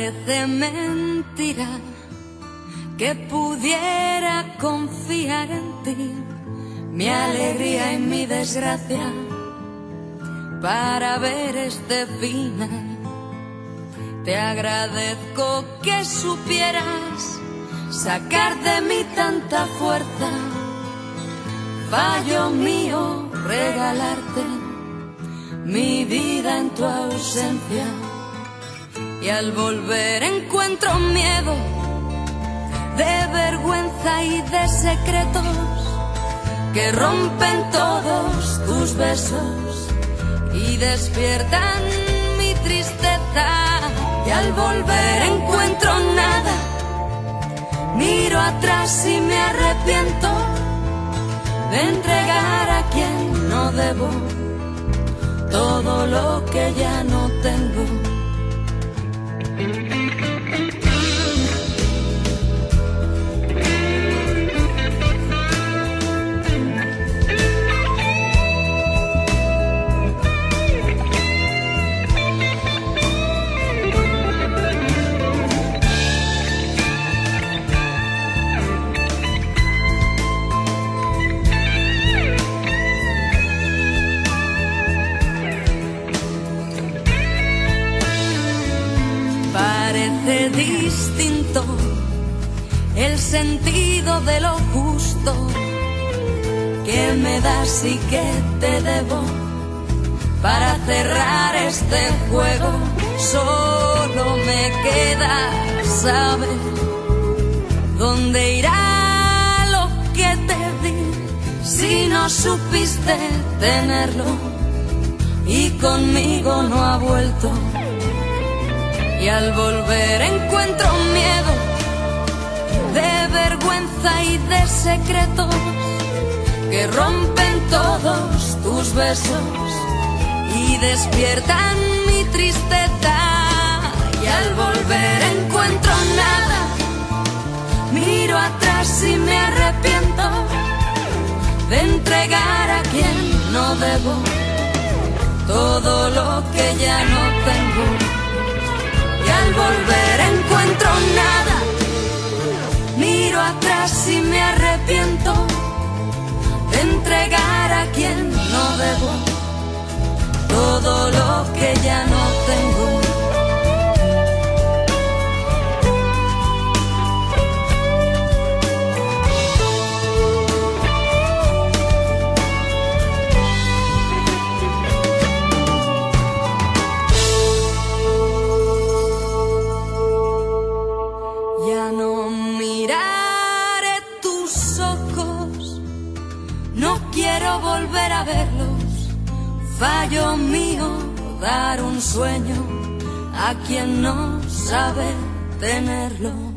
Parece mentira que pudiera confiar en ti, mi alegría y mi desgracia, para ver este final. Te agradezco que supieras sacar de mí tanta fuerza, fallo mío regalarte mi vida en tu ausencia. Y al volver encuentro miedo, de vergüenza y de secretos que rompen todos tus besos y despiertan mi tristeza. Y al volver encuentro nada, miro atrás y me arrepiento de entregar a quien no debo todo lo que ya no tengo. Parece distinto el sentido de lo justo que me das y que te debo. Para cerrar este juego solo me queda saber dónde irá lo que te di si no supiste tenerlo y conmigo no ha vuelto. Y al volver encuentro miedo, de vergüenza y de secretos que rompen todos tus besos y despiertan mi tristeza. Y al volver encuentro nada, miro atrás y me arrepiento de entregar a quien no debo todo lo que ya no tengo. Y al volver encuentro nada, miro atrás y me arrepiento de entregar a quien no debo todo lo que ya no tengo. Ya no miraré tus ojos, no quiero volver a verlos. Fallo mío dar un sueño a quien no sabe tenerlo.